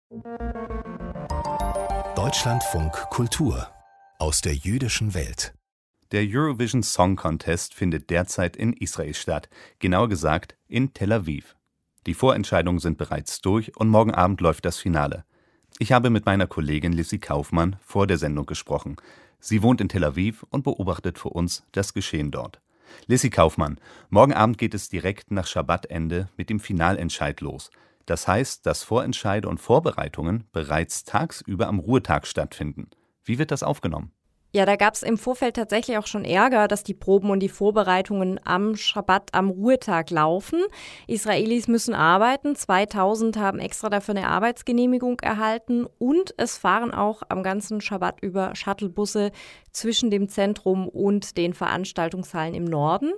Deutschlandfunk Kultur aus der jüdischen Welt. Der Eurovision Song Contest findet derzeit in Israel statt, genauer gesagt in Tel Aviv. Die Vorentscheidungen sind bereits durch und morgen Abend läuft das Finale. Ich habe mit meiner Kollegin Lissy Kaufmann vor der Sendung gesprochen. Sie wohnt in Tel Aviv und beobachtet für uns das Geschehen dort. Lissy Kaufmann, morgen Abend geht es direkt nach Schabbatende mit dem Finalentscheid los. Das heißt, dass Vorentscheide und Vorbereitungen bereits tagsüber am Ruhetag stattfinden. Wie wird das aufgenommen? Ja, da gab es im Vorfeld tatsächlich auch schon Ärger, dass die Proben und die Vorbereitungen am Schabbat, am Ruhetag laufen. Israelis müssen arbeiten, 2000 haben extra dafür eine Arbeitsgenehmigung erhalten und es fahren auch am ganzen Schabbat über Shuttlebusse zwischen dem Zentrum und den Veranstaltungshallen im Norden.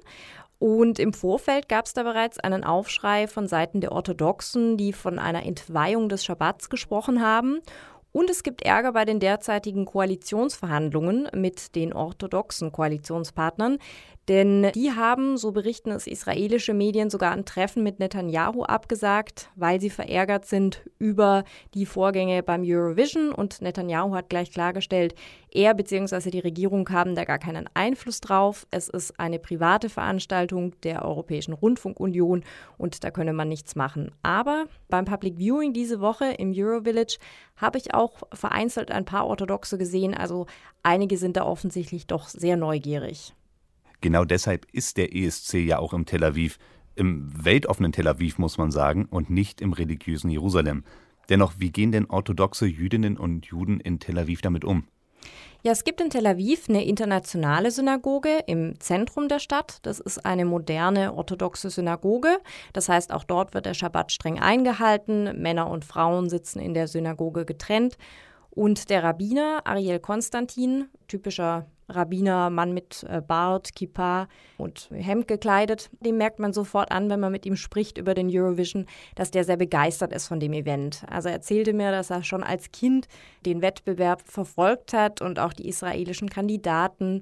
Und im Vorfeld gab es da bereits einen Aufschrei von Seiten der Orthodoxen, die von einer Entweihung des Schabbats gesprochen haben. Und es gibt Ärger bei den derzeitigen Koalitionsverhandlungen mit den orthodoxen Koalitionspartnern. Denn die haben, so berichten es israelische Medien, sogar ein Treffen mit Netanyahu abgesagt, weil sie verärgert sind über die Vorgänge beim Eurovision. Und Netanyahu hat gleich klargestellt, er bzw. die Regierung haben da gar keinen Einfluss drauf. Es ist eine private Veranstaltung der Europäischen Rundfunkunion und da könne man nichts machen. Aber beim Public Viewing diese Woche im Eurovillage habe ich auch vereinzelt ein paar Orthodoxe gesehen. Also einige sind da offensichtlich doch sehr neugierig. Genau deshalb ist der ESC ja auch im Tel Aviv, im weltoffenen Tel Aviv muss man sagen, und nicht im religiösen Jerusalem. Dennoch, wie gehen denn orthodoxe Jüdinnen und Juden in Tel Aviv damit um? Ja, es gibt in Tel Aviv eine internationale Synagoge im Zentrum der Stadt. Das ist eine moderne orthodoxe Synagoge. Das heißt, auch dort wird der Schabbat streng eingehalten. Männer und Frauen sitzen in der Synagoge getrennt. Und der Rabbiner Ariel Konstantin, typischer Rabbiner, Mann mit Bart, Kippa und Hemd gekleidet, dem merkt man sofort an, wenn man mit ihm spricht über den Eurovision, dass der sehr begeistert ist von dem Event. Also er erzählte mir, dass er schon als Kind den Wettbewerb verfolgt hat und auch die israelischen Kandidaten.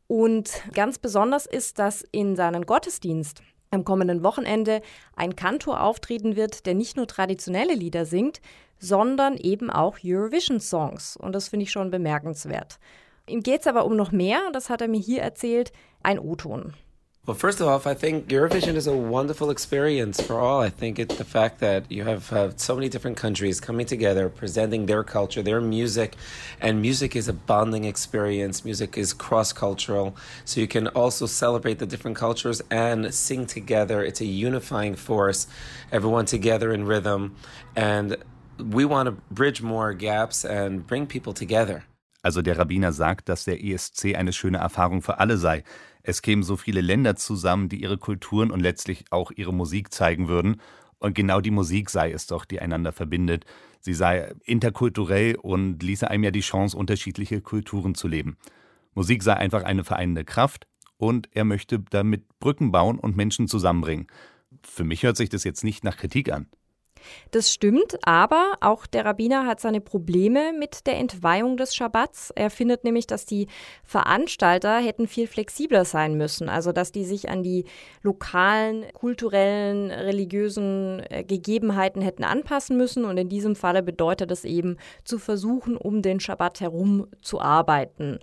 Und ganz besonders ist, dass in seinem Gottesdienst am kommenden Wochenende ein Kantor auftreten wird, der nicht nur traditionelle Lieder singt, sondern eben auch Eurovision-Songs. Und das finde ich schon bemerkenswert. Ihm geht es aber um noch mehr, das hat er mir hier erzählt, ein O-Ton. Well, first of all, I think Eurovision is a wonderful experience for all. I think it's the fact that you have so many different countries coming together, presenting their culture, their music, and music is a bonding experience. Music is cross-cultural, so you can also celebrate the different cultures and sing together. It's a unifying force, everyone together in rhythm, and we want to bridge more gaps and bring people together. Also der Rabbiner sagt, dass der ESC eine schöne Erfahrung für alle sei. Es kämen so viele Länder zusammen, die ihre Kulturen und letztlich auch ihre Musik zeigen würden. Und genau die Musik sei es doch, die einander verbindet. Sie sei interkulturell und ließe einem ja die Chance, unterschiedliche Kulturen zu leben. Musik sei einfach eine vereinende Kraft und er möchte damit Brücken bauen und Menschen zusammenbringen. Für mich hört sich das jetzt nicht nach Kritik an. Das stimmt, aber auch der Rabbiner hat seine Probleme mit der Entweihung des Schabbats. Er findet nämlich, dass die Veranstalter hätten viel flexibler sein müssen, also dass die sich an die lokalen, kulturellen, religiösen Gegebenheiten hätten anpassen müssen. Und in diesem Falle bedeutet es eben, zu versuchen, um den Schabbat herum zu arbeiten.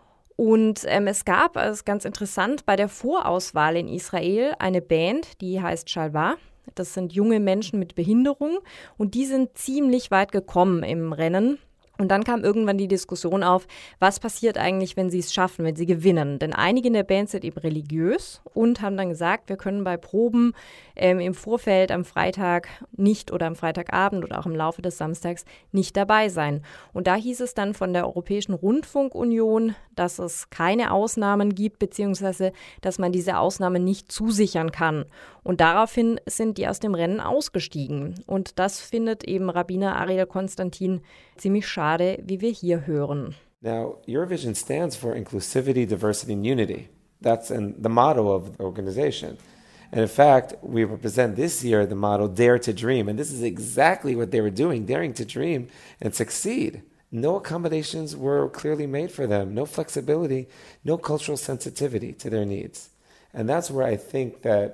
Und es gab, das ist ganz interessant, bei der Vorauswahl in Israel eine Band, die heißt Shalva. Das sind junge Menschen mit Behinderung und die sind ziemlich weit gekommen im Rennen. Und dann kam irgendwann die Diskussion auf, was passiert eigentlich, wenn sie es schaffen, wenn sie gewinnen. Denn einige in der Band sind eben religiös und haben dann gesagt, wir können bei Proben im Vorfeld am Freitag nicht oder am Freitagabend oder auch im Laufe des Samstags nicht dabei sein. Und da hieß es dann von der Europäischen Rundfunkunion, dass es keine Ausnahmen gibt, beziehungsweise dass man diese Ausnahmen nicht zusichern kann. Und daraufhin sind die aus dem Rennen ausgestiegen. Und das findet eben Rabbiner Ariel Konstantin ziemlich schade, wie wir hier hören. Now, Eurovision stands for inclusivity, diversity, and unity. That's the motto of the organization. And in fact, we represent this year the motto, Dare to Dream. And this is exactly what they were doing, daring to dream and succeed. No accommodations were clearly made for them, no flexibility, no cultural sensitivity to their needs. And that's where I think that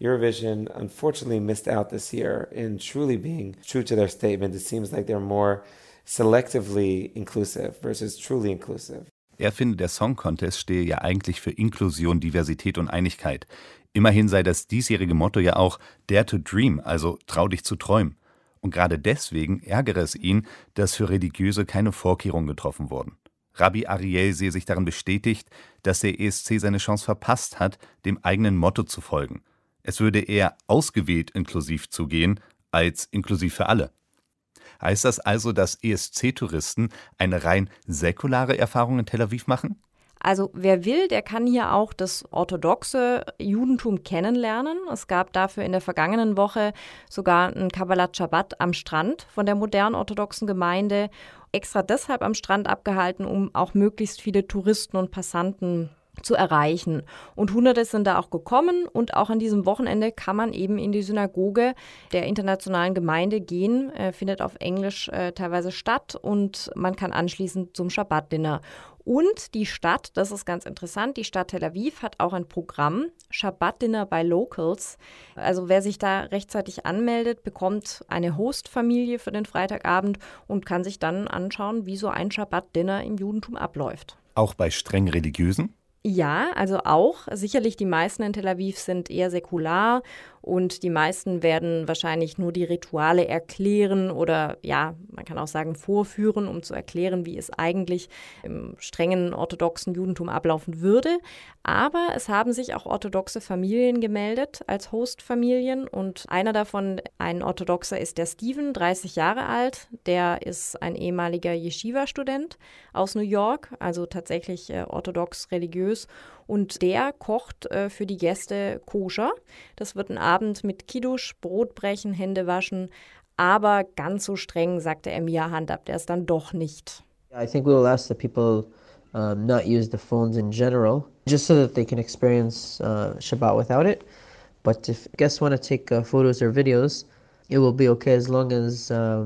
Eurovision unfortunately missed out this year in truly being true to their statement. It seems like they're more selectively inclusive versus truly inclusive. Er finde, der Song Contest stehe ja eigentlich für Inklusion, Diversität und Einigkeit. Immerhin sei das diesjährige Motto ja auch Dare to Dream, also trau dich zu träumen. Und gerade deswegen ärgere es ihn, dass für Religiöse keine Vorkehrungen getroffen wurden. Rabbi Ariel sehe sich darin bestätigt, dass der ESC seine Chance verpasst hat, dem eigenen Motto zu folgen. Es würde eher ausgewählt inklusiv zugehen, als inklusiv für alle. Heißt das also, dass ESC-Touristen eine rein säkulare Erfahrung in Tel Aviv machen? Also wer will, der kann hier auch das orthodoxe Judentum kennenlernen. Es gab dafür in der vergangenen Woche sogar einen Kabbalat Shabbat am Strand von der modernen orthodoxen Gemeinde. Extra deshalb am Strand abgehalten, um auch möglichst viele Touristen und Passanten zu erreichen. Und Hunderte sind da auch gekommen und auch an diesem Wochenende kann man eben in die Synagoge der internationalen Gemeinde gehen, findet auf Englisch teilweise statt und man kann anschließend zum Shabbat-Dinner. Und die Stadt, das ist ganz interessant, die Stadt Tel Aviv hat auch ein Programm, Shabbat-Dinner by Locals. Also wer sich da rechtzeitig anmeldet, bekommt eine Hostfamilie für den Freitagabend und kann sich dann anschauen, wie so ein Shabbat-Dinner im Judentum abläuft. Auch bei streng Religiösen? Ja, also auch. Sicherlich die meisten in Tel Aviv sind eher säkular und die meisten werden wahrscheinlich nur die Rituale erklären oder ja, man kann auch sagen vorführen, um zu erklären, wie es eigentlich im strengen orthodoxen Judentum ablaufen würde. Aber es haben sich auch orthodoxe Familien gemeldet als Hostfamilien und einer davon, ein Orthodoxer, ist der Steven, 30 Jahre alt. Der ist ein ehemaliger Yeshiva-Student aus New York, also tatsächlich orthodox religiös. Und der kocht für die Gäste koscher. Das wird ein Abend mit Kiddush, Brotbrechen, Hände waschen. Aber ganz so streng, sagte er mir, handhabt er es dann doch nicht. I think we will ask the people not use the phones in general, just so that they can experience Shabbat without it. But if guests want to take photos or videos, it will be okay as long as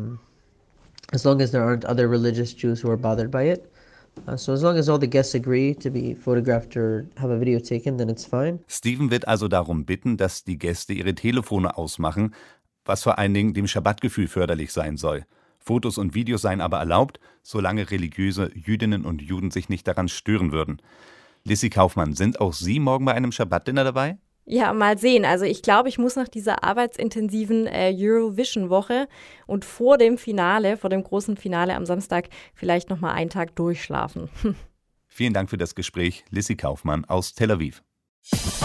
there aren't other religious Jews who are bothered by it. So as long as all the guests agree to be photographed or have a video taken, then it's fine. Steven wird also darum bitten, dass die Gäste ihre Telefone ausmachen, was vor allen Dingen dem Schabbatgefühl förderlich sein soll. Fotos und Videos seien aber erlaubt, solange religiöse Jüdinnen und Juden sich nicht daran stören würden. Lissy Kaufmann, sind auch Sie morgen bei einem Shabbat-Dinner dabei? Ja, mal sehen. Also ich glaube, ich muss nach dieser arbeitsintensiven Eurovision-Woche und vor dem großen Finale am Samstag vielleicht noch mal einen Tag durchschlafen. Vielen Dank für das Gespräch, Lissy Kaufmann aus Tel Aviv.